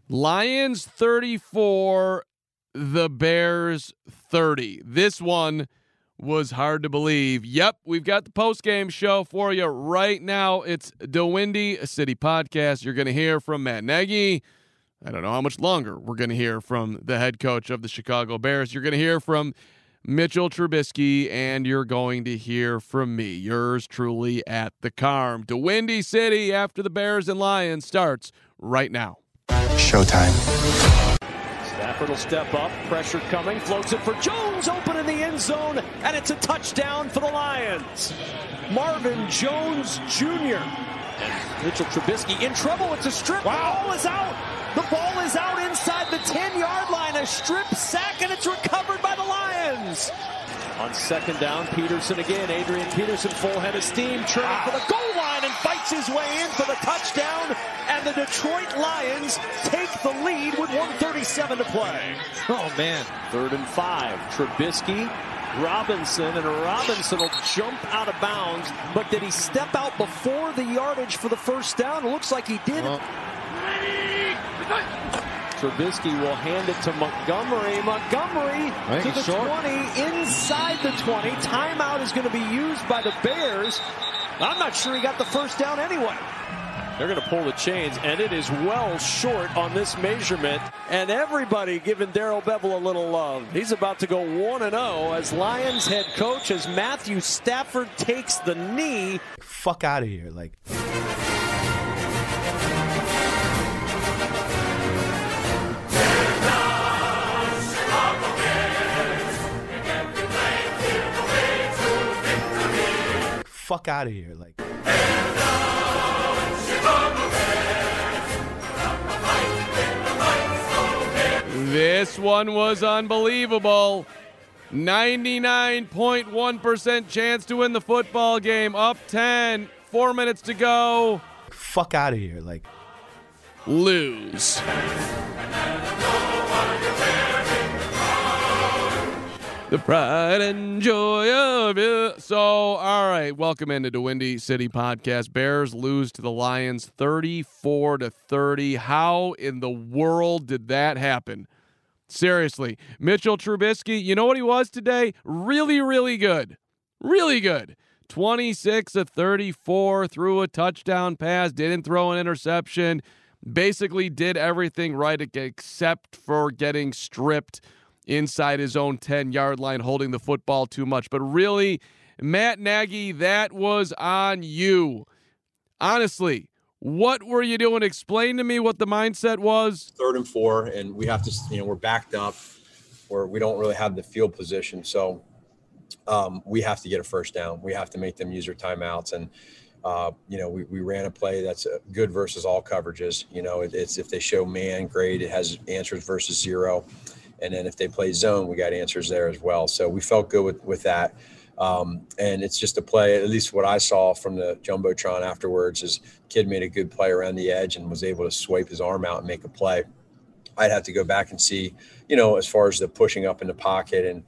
Lions 34, the Bears 30. This one was hard to believe. Yep, we've got the post-game show for you right now. It's the Windy City Podcast. You're going to hear from Matt Nagy. I don't know how much longer we're going to hear from the head coach of the Chicago Bears. You're going to hear from Mitchell Trubisky, and you're going to hear from me, yours truly, at the Carm. The Windy City after the Bears and Lions starts right now. Showtime. Stafford will step up, pressure coming, floats it for Jones, open in the end zone, and it's a touchdown for the Lions. Marvin Jones Jr. And Mitchell Trubisky in trouble. It's a strip. Wow. The ball is out. The ball is out inside the 10-yard line. A strip sack, and it's recovered by the Lions. On second down, Peterson again. Adrian Peterson, full head of steam, turning for the goal line and fights his way in for the touchdown. And the Detroit Lions take the lead with 1:37 to play. Oh, man. 3rd and 5. Trubisky, Robinson, and Robinson will jump out of bounds. But did he step out before the yardage for the first down? It looks like he did. Trubisky will hand it to Montgomery. Montgomery to the 20, inside the 20. Timeout is going to be used by the Bears. I'm not sure he got the first down anyway. They're going to pull the chains, and it is well short on this measurement. And everybody giving Darrell Bevell a little love. He's about to go 1-0 as Lions head coach, as Matthew Stafford takes the knee. Fuck out of here. Fuck out of here. This one was unbelievable. 99.1% chance to win the football game. Up 10. 4 minutes to go. Fuck out of here. Lose. The pride and joy of it. So, all right, welcome into the Windy City Podcast. Bears lose to the Lions 34-30. How in the world did that happen? Seriously, Mitchell Trubisky, you know what he was today? Really, really good. Really good. 26-34, threw a touchdown pass, didn't throw an interception, basically did everything right except for getting stripped inside his own 10-yard line, holding the football too much. But really, Matt Nagy, that was on you. Honestly, what were you doing? Explain to me what the mindset was. 3rd and 4, and we have to, we're backed up where we don't really have the field position. So we have to get a first down. We have to make them use their timeouts. And, we ran a play that's good versus all coverages. It's if they show man, great. It has answers versus zero. And then if they play zone, we got answers there as well. So we felt good with that. And it's just a play, at least what I saw from the Jumbotron afterwards, is kid made a good play around the edge and was able to swipe his arm out and make a play. I'd have to go back and see, as far as the pushing up in the pocket and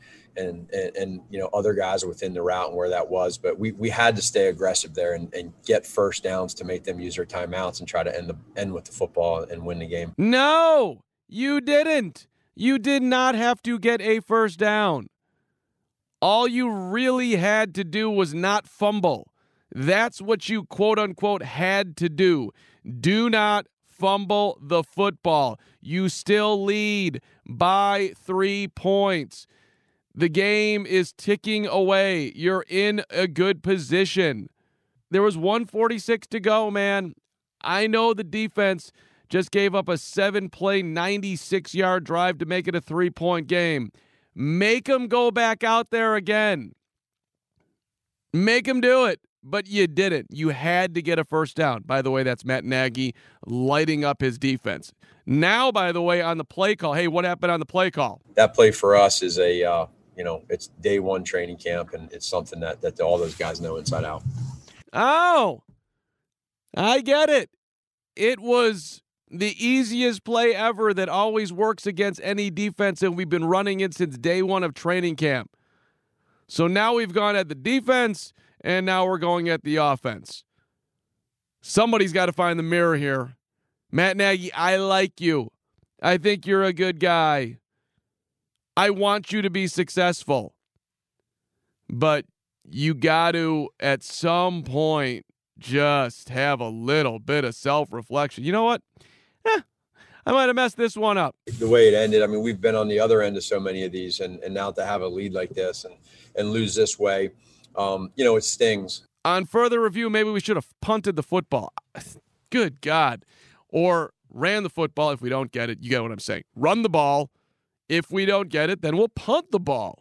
other guys within the route and where that was. But we had to stay aggressive there and get first downs to make them use their timeouts and try to end with the football and win the game. No, you didn't. You did not have to get a first down. All you really had to do was not fumble. That's what you quote unquote had to do. Do not fumble the football. You still lead by 3 points. The game is ticking away. You're in a good position. There was 1:46 to go, man. I know the defense just gave up a 7-play, 96-yard drive to make it a 3-point game. Make them go back out there again. Make them do it. But you didn't. You had to get a first down. By the way, that's Matt Nagy lighting up his defense. Now, by the way, on the play call, hey, what happened on the play call? That play for us is it's day one training camp, and it's something that all those guys know inside out. Oh, I get it. It was the easiest play ever that always works against any defense, and we've been running it since day one of training camp. So now we've gone at the defense, and now we're going at the offense. Somebody's got to find the mirror here. Matt Nagy, I like you. I think you're a good guy. I want you to be successful. But you got to, at some point, just have a little bit of self-reflection. You know what? I might have messed this one up. The way it ended, I mean, we've been on the other end of so many of these, and now to have a lead like this and lose this way, it stings. On further review, maybe we should have punted the football. Good God. Or ran the football if we don't get it. You get what I'm saying. Run the ball. If we don't get it, then we'll punt the ball.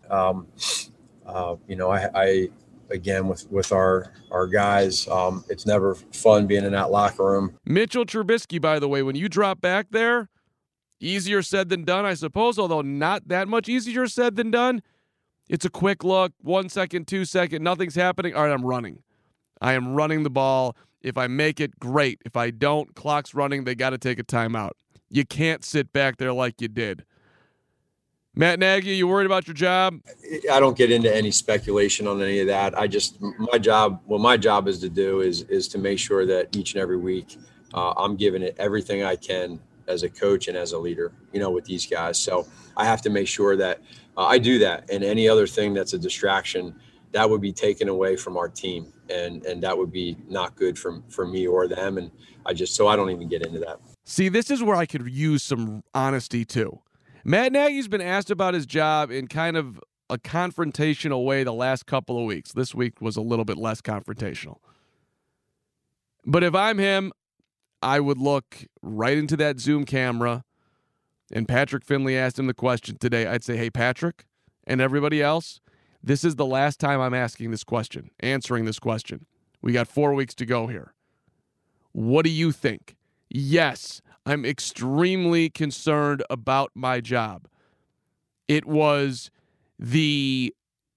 I again, with our guys, it's never fun being in that locker room. Mitchell Trubisky, by the way, when you drop back there, easier said than done, I suppose, although not that much easier said than done. It's a quick look, 1 second, 2 second, nothing's happening. All right, I'm running. I am running the ball. If I make it, great. If I don't, clock's running, they got to take a timeout. You can't sit back there like you did. Matt Nagy, you worried about your job? I don't get into any speculation on any of that. My job is to do is to make sure that each and every week I'm giving it everything I can as a coach and as a leader, with these guys. So I have to make sure that I do that, and any other thing that's a distraction, that would be taken away from our team, and that would be not good for me or them. And I don't even get into that. See, this is where I could use some honesty too. Matt Nagy's been asked about his job in kind of a confrontational way the last couple of weeks. This week was a little bit less confrontational. But if I'm him, I would look right into that Zoom camera, and Patrick Finley asked him the question today. I'd say, hey, Patrick, and everybody else, this is the last time I'm asking this question, answering this question. We got 4 weeks to go here. What do you think? Yes, I'm extremely concerned about my job. It was the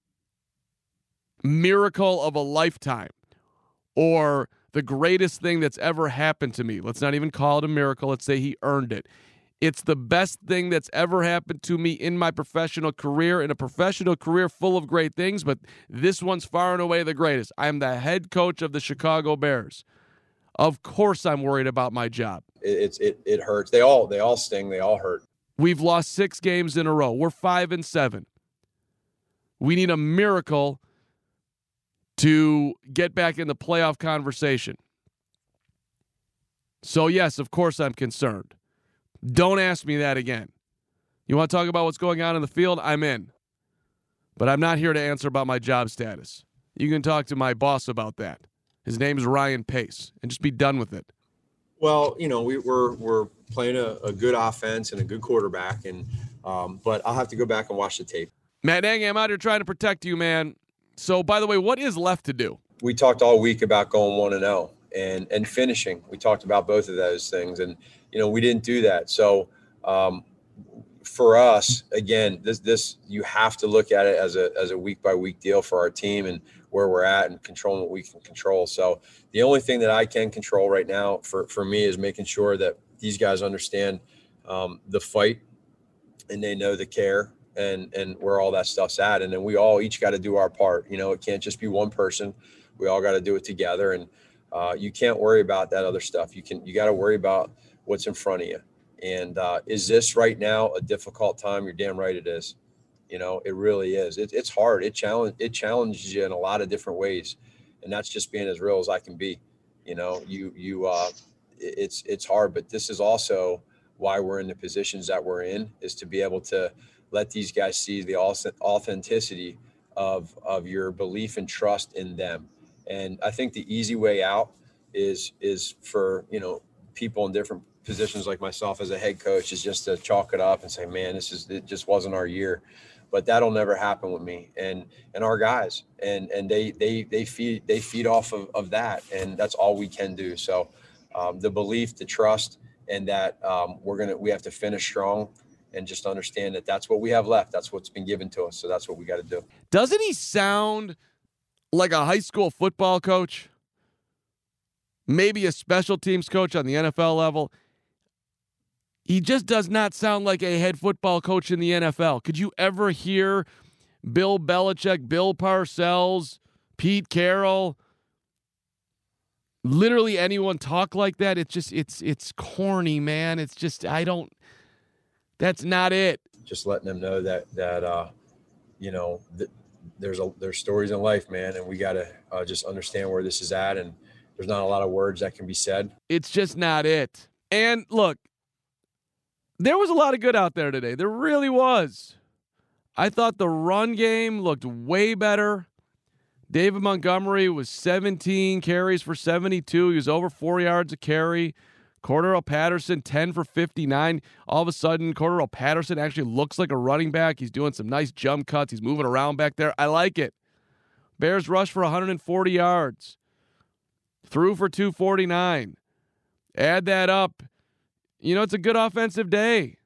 miracle of a lifetime, or the greatest thing that's ever happened to me. Let's not even call it a miracle. Let's say he earned it. It's the best thing that's ever happened to me in my professional career, in a professional career full of great things, but this one's far and away the greatest. I'm the head coach of the Chicago Bears. Of course I'm worried about my job. It hurts. They all sting. They all hurt. We've lost 6 games in a row. We're 5-7. We need a miracle to get back in the playoff conversation. So yes, of course I'm concerned. Don't ask me that again. You want to talk about what's going on in the field? I'm in. But I'm not here to answer about my job status. You can talk to my boss about that. His name's Ryan Pace, and just be done with it. Well, we're playing a good offense and a good quarterback, and but I'll have to go back and watch the tape. Matt Nagy, I'm out here trying to protect you, man. So, by the way, what is left to do? We talked all week about going 1-0 and finishing. We talked about both of those things, and we didn't do that. So, for us, again, this you have to look at it as a week by week deal for our team and where we're at and controlling what we can control. So the only thing that I can control right now for me is making sure that these guys understand the fight and they know the care and where all that stuff's at. And then we all each got to do our part. It can't just be one person. We all got to do it together. And you can't worry about that other stuff. You got to worry about what's in front of you. And is this right now a difficult time? You're damn right it is. It really is. It's hard. It challenges you in a lot of different ways, and that's just being as real as I can be. It's hard, but this is also why we're in the positions that we're in, is to be able to let these guys see the authenticity of your belief and trust in them. And I think the easy way out is for people in different positions like myself as a head coach is just to chalk it up and say, man, it just wasn't our year. But that'll never happen with me and our guys. And they feed off of that. And that's all we can do. So the belief, the trust, and that we have to finish strong and just understand that that's what we have left. That's what's been given to us. So that's what we got to do. Doesn't he sound like a high school football coach? Maybe a special teams coach on the NFL level. He just does not sound like a head football coach in the NFL. Could you ever hear Bill Belichick, Bill Parcells, Pete Carroll, literally anyone talk like that? It's corny, man. It's just, That's not it. Just letting them know that you know, there's stories in life, man, and we got to just understand where this is at, and there's not a lot of words that can be said. It's just not it. And look, there was a lot of good out there today. There really was. I thought the run game looked way better. David Montgomery was 17 carries for 72. He was over 4 yards a carry. Cordarrelle Patterson, 10 for 59. All of a sudden, Cordarrelle Patterson actually looks like a running back. He's doing some nice jump cuts. He's moving around back there. I like it. Bears rushed for 140 yards. Threw for 249. Add that up. You know, it's a good offensive day.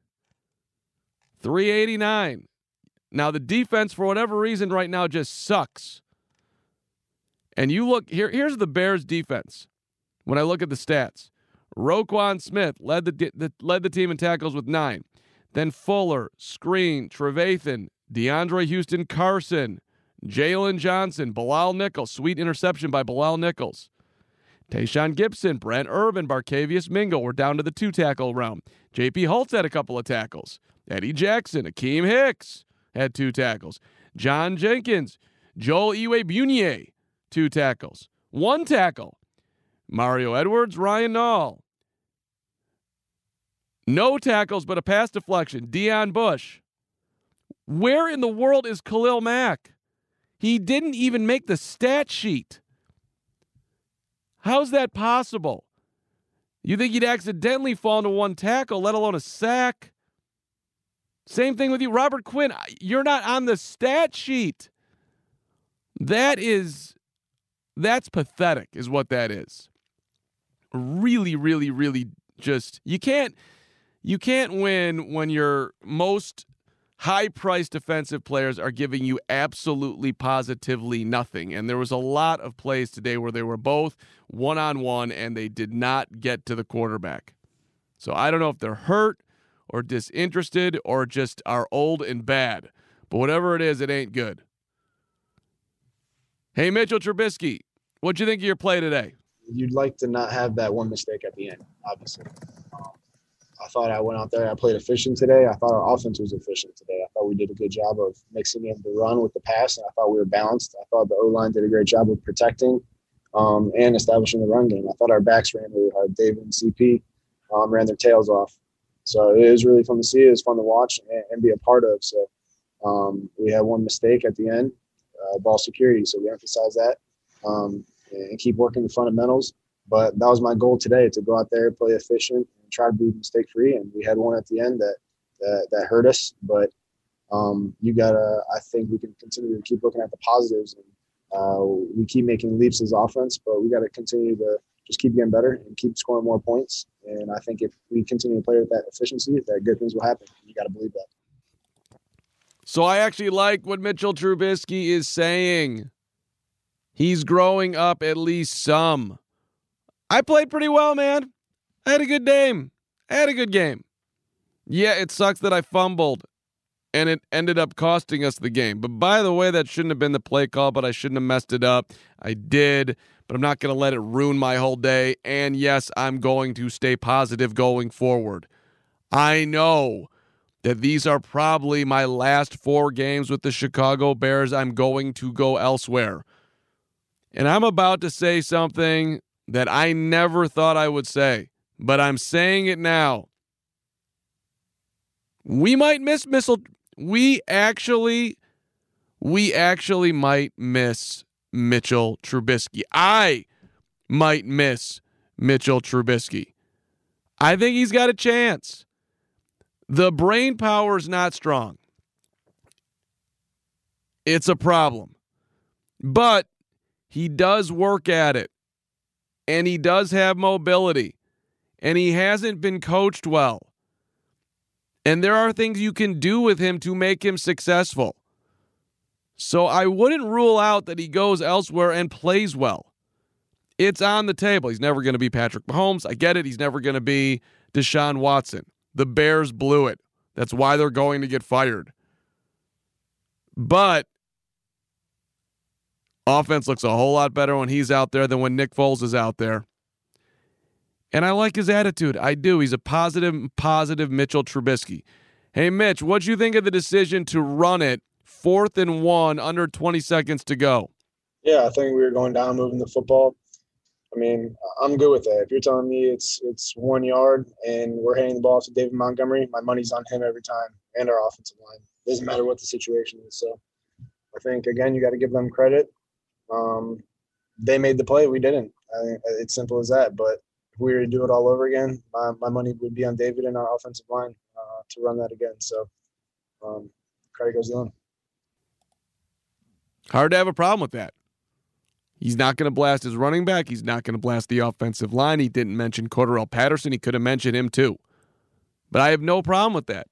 389. Now, the defense, for whatever reason, right now just sucks. And you look, here's the Bears' defense when I look at the stats. Roquan Smith led the team in tackles with 9. Then Fuller, Screen, Trevathan, DeAndre Houston Carson, Jalen Johnson, Bilal Nichols. Sweet interception by Bilal Nichols. Tayshaun Gibson, Brent Urban, Barkevius Mingo were down to the 2-tackle round. J.P. Holtz had a couple of tackles. Eddie Jackson, Akeem Hicks had 2 tackles. John Jenkins, Joel Iwe-Bunier, 2 tackles. 1 tackle. Mario Edwards, Ryan Nall. No tackles, but a pass deflection. Deion Bush. Where in the world is Khalil Mack? He didn't even make the stat sheet. How's that possible? You think he'd accidentally fall into 1 tackle, let alone a sack? Same thing with you, Robert Quinn. You're not on the stat sheet. That's pathetic, is what that is. Really, really, really just, you can't win when your most high-priced defensive players are giving you absolutely, positively nothing. And there was a lot of plays today where they were both one-on-one and they did not get to the quarterback. So I don't know if they're hurt or disinterested or just are old and bad. But whatever it is, it ain't good. Hey, Mitchell Trubisky, what'd you think of your play today? You'd like to not have that one mistake at the end, obviously. I thought I went out there, I played efficient today. I thought our offense was efficient today. I thought we did a good job of mixing in the run with the pass, and I thought we were balanced. I thought the O-line did a great job of protecting and establishing the run game. I thought our backs ran really hard. David and CP ran their tails off. So it was really fun to see. It was fun to watch and be a part of. So we had one mistake at the end, ball security. So we emphasize that and keep working the fundamentals. But that was my goal today, to go out there, play efficient, and try to be mistake-free. And we had one at the end that hurt us. But I think we can continue to keep looking at the positives. And we keep making leaps as offense, but we got to continue to just keep getting better and keep scoring more points. And I think if we continue to play with that efficiency, that good things will happen. You got to believe that. So I actually like what Mitchell Trubisky is saying. He's growing up at least some. I played pretty well, man. I had a good game. Yeah, it sucks that I fumbled, and it ended up costing us the game. But by the way, that shouldn't have been the play call, but I shouldn't have messed it up. I did, but I'm not going to let it ruin my whole day. And yes, I'm going to stay positive going forward. I know that these are probably my last 4 games with the Chicago Bears. I'm going to go elsewhere. And I'm about to say something that I never thought I would say, but I'm saying it now. We might miss We actually might miss Mitchell Trubisky. I might miss Mitchell Trubisky. I think he's got a chance. The brain power is not strong. It's a problem. But he does work at it. And he does have mobility. And he hasn't been coached well. And there are things you can do with him to make him successful. So I wouldn't rule out that he goes elsewhere and plays well. It's on the table. He's never going to be Patrick Mahomes. I get it. He's never going to be Deshaun Watson. The Bears blew it. That's why they're going to get fired. But offense looks a whole lot better when he's out there than when Nick Foles is out there. And I like his attitude. I do. He's a positive Mitchell Trubisky. Hey, Mitch, what'd you think of the decision to run it 4th and 1, under 20 seconds to go? Yeah, I think we were going down, moving the football. I mean, I'm good with that. If you're telling me it's 1 yard and we're handing the ball to David Montgomery, my money's on him every time, and our offensive line. Doesn't matter what the situation is. So I think, again, you got to give them credit. They made the play. We didn't. I think it's simple as that. But if we were to do it all over again, my money would be on David and our offensive line to run that again. So credit goes to them. Hard to have a problem with that. He's not going to blast his running back. He's not going to blast the offensive line. He didn't mention Cordarrelle Patterson. He could have mentioned him too. But I have no problem with that.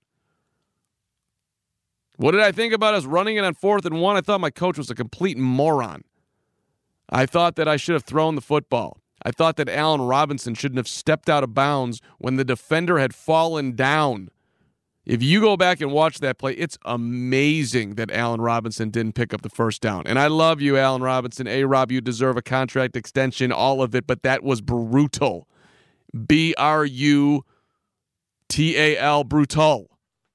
What did I think about us running it on 4th and 1? I thought my coach was a complete moron. I thought that I should have thrown the football. I thought that Allen Robinson shouldn't have stepped out of bounds when the defender had fallen down. If you go back and watch that play, it's amazing that Allen Robinson didn't pick up the first down. And I love you, Allen Robinson. A-Rob, you deserve a contract extension, all of it, but that was brutal. B-R-U-T-A-L, brutal.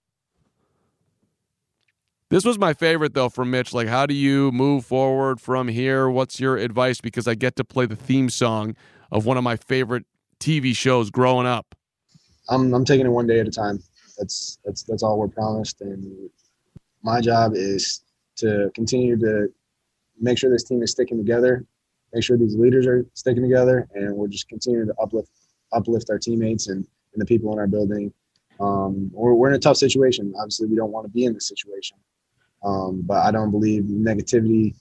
This was my favorite, though, from Mitch. Like, how do you move forward from here? What's your advice? Because I get to play the theme song of one of my favorite TV shows growing up. I'm taking it one day at a time. That's all we're promised, and my job is to continue to make sure this team is sticking together, make sure these leaders are sticking together, and we're just continuing to uplift our teammates and the people in our building. We're in a tough situation. Obviously, we don't want to be in this situation, but I don't believe negativity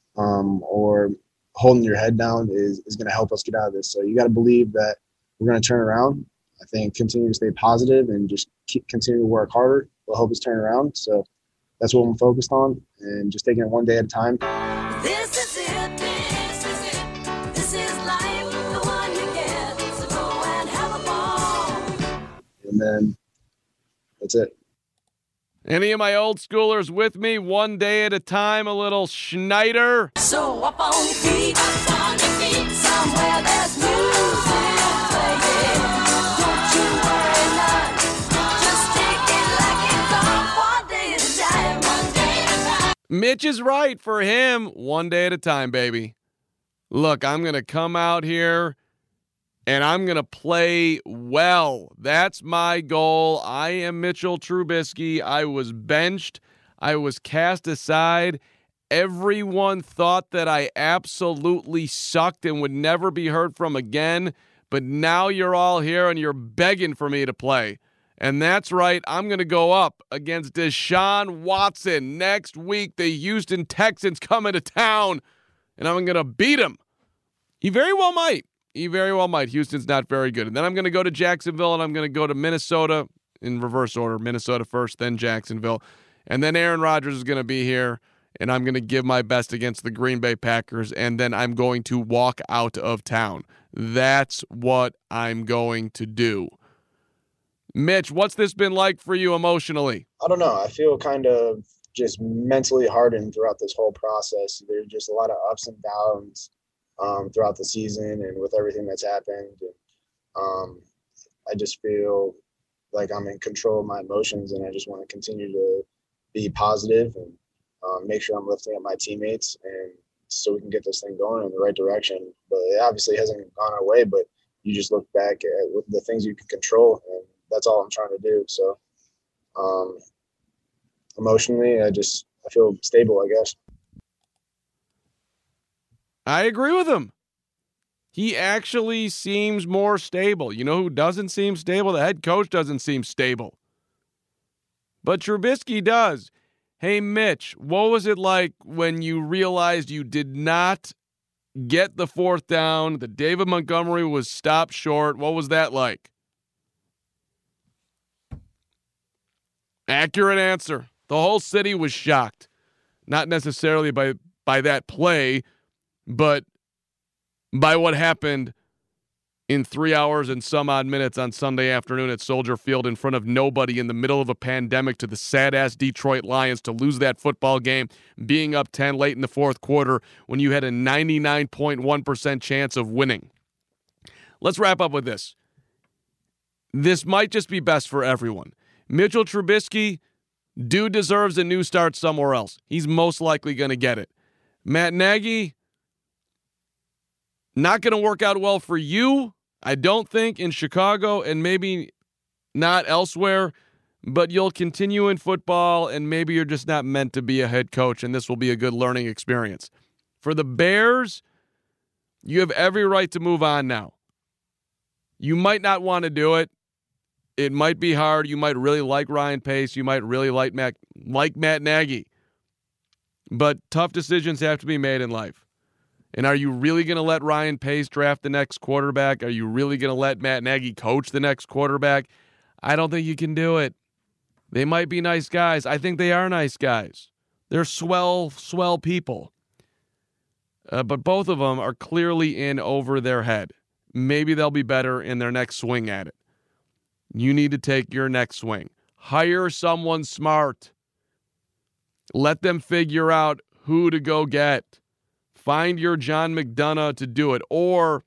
or holding your head down is going to help us get out of this. So you got to believe that we're going to turn around. I think continue to stay positive and just continue to work harder. We'll help us turn around. So that's what I'm focused on, and just taking it one day at a time. This is it. This is it. This is life, the one you get. So go and have a ball. And then that's it. Any of my old schoolers with me? One day at a time, a little Schneider. So up on your feet, somewhere there's music playing. Don't you worry none, just take it like it's on one day at a time. One day at a time. Mitch is right. For him, one day at a time, baby. Look, I'm going to come out here and I'm going to play well. That's my goal. I am Mitchell Trubisky. I was benched. I was cast aside. Everyone thought that I absolutely sucked and would never be heard from again. But now you're all here and you're begging for me to play. And that's right. I'm going to go up against Deshaun Watson next week. The Houston Texans coming to town, and I'm going to beat him. He very well might. Houston's not very good. And then I'm going to go to Jacksonville, and I'm going to go to Minnesota in reverse order. Minnesota first, then Jacksonville. And then Aaron Rodgers is going to be here, and I'm going to give my best against the Green Bay Packers, and then I'm going to walk out of town. That's what I'm going to do. Mitch, what's this been like for you emotionally? I don't know. I feel kind of just mentally hardened throughout this whole process. There's just a lot of ups and downs throughout the season and with everything that's happened. And, I just feel like I'm in control of my emotions, and I just want to continue to be positive and make sure I'm lifting up my teammates, and so we can get this thing going in the right direction. But it obviously hasn't gone our way, but you just look back at the things you can control, and that's all I'm trying to do. So emotionally, I feel stable, I guess. I agree with him. He actually seems more stable. You know who doesn't seem stable? The head coach doesn't seem stable. But Trubisky does. Hey, Mitch, what was it like when you realized you did not get the 4th down, that David Montgomery was stopped short? What was that like? Accurate answer. The whole city was shocked. Not necessarily by that play, but by what happened in 3 hours and some odd minutes on Sunday afternoon at Soldier Field in front of nobody in the middle of a pandemic to the sad-ass Detroit Lions to lose that football game, being up 10 late in the 4th quarter when you had a 99.1% chance of winning. Let's wrap up with this. This might just be best for everyone. Mitchell Trubisky, dude deserves a new start somewhere else. He's most likely going to get it. Matt Nagy, not going to work out well for you, I don't think, in Chicago, and maybe not elsewhere, but you'll continue in football, and maybe you're just not meant to be a head coach, and this will be a good learning experience. For the Bears, you have every right to move on now. You might not want to do it. It might be hard. You might really like Ryan Pace. You might really like Matt Nagy. But tough decisions have to be made in life. And are you really going to let Ryan Pace draft the next quarterback? Are you really going to let Matt Nagy coach the next quarterback? I don't think you can do it. They might be nice guys. I think they are nice guys. They're swell people. But both of them are clearly in over their head. Maybe they'll be better in their next swing at it. You need to take your next swing. Hire someone smart. Let them figure out who to go get. Find your John McDonough to do it. Or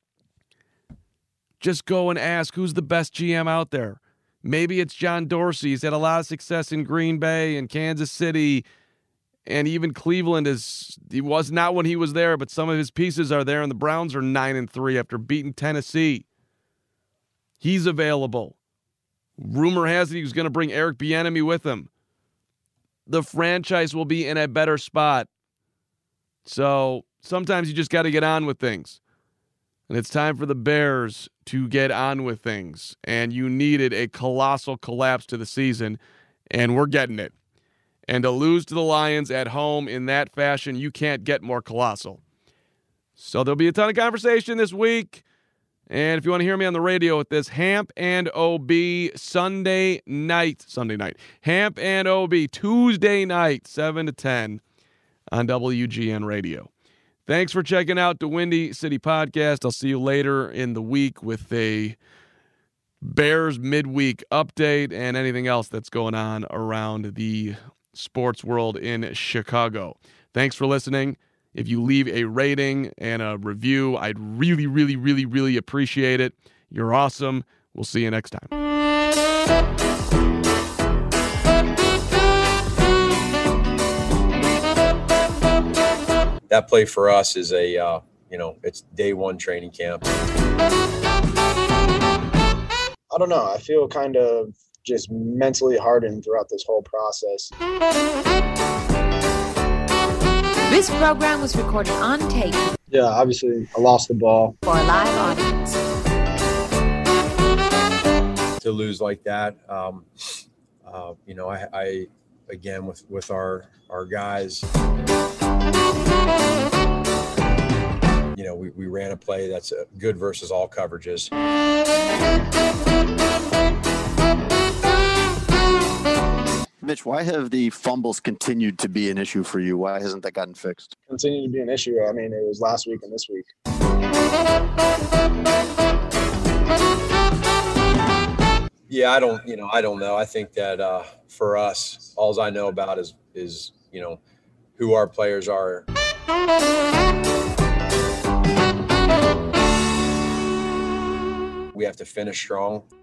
just go and ask who's the best GM out there. Maybe it's John Dorsey. He's had a lot of success in Green Bay and Kansas City and even Cleveland. He was not when he was there, but some of his pieces are there, and the Browns are 9-3 after beating Tennessee. He's available. Rumor has it he was going to bring Eric Bieniemy with him. The franchise will be in a better spot. So sometimes you just got to get on with things. And it's time for the Bears to get on with things. And you needed a colossal collapse to the season, and we're getting it. And to lose to the Lions at home in that fashion, you can't get more colossal. So there'll be a ton of conversation this week. And if you want to hear me on the radio with this, Hamp and OB Sunday night. Hamp and OB Tuesday night, 7 to 10 on WGN Radio. Thanks for checking out the Windy City Podcast. I'll see you later in the week with a Bears midweek update and anything else that's going on around the sports world in Chicago. Thanks for listening. If you leave a rating and a review, I'd really, really, really, really appreciate it. You're awesome. We'll see you next time. That play for us is it's day one training camp. I don't know. I feel kind of just mentally hardened throughout this whole process. This program was recorded on tape Yeah, obviously I lost the ball. for a live audience. To lose like that, I again with our guys, we ran a play that's good versus all coverages. Mitch, why have the fumbles continued to be an issue for you? Why hasn't that gotten fixed? Continue to be an issue. I mean, it was last week and this week. Yeah, I don't know. I think that for us, all I know about is who our players are. We have to finish strong.